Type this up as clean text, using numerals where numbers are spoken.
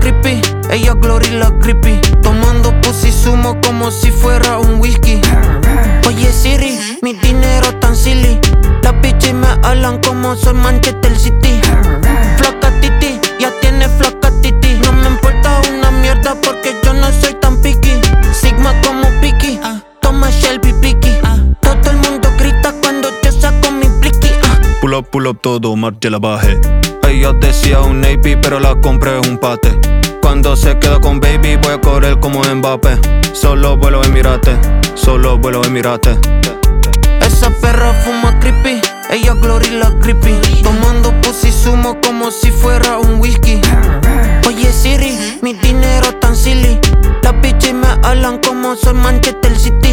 creepy, ella Glory la creepy. Tomando pussy sumo como si fuera un whisky. Oye Siri, mi dinero tan silly. Las bitches me hablan como soy Manchester City. Flaca titi, ya tiene flaca titi. No me importa una mierda porque yo no soy tan picky. Sigma como Picky, toma Shelby Picky. Todo el mundo grita cuando yo saco mi blicky. Pull up todo, marcha la baje. Ella decía un AP, pero la compré un pate. Cuando se queda con baby, voy a correr como Mbappé. Solo vuelo Emirate, solo vuelo Emirate. Esa perra fuma creepy, ella Glory la creepy. Tomando pussy sumo como si fuera un whisky. Oye Siri, mi dinero tan silly. Las bitches me hablan como soy Manchester City.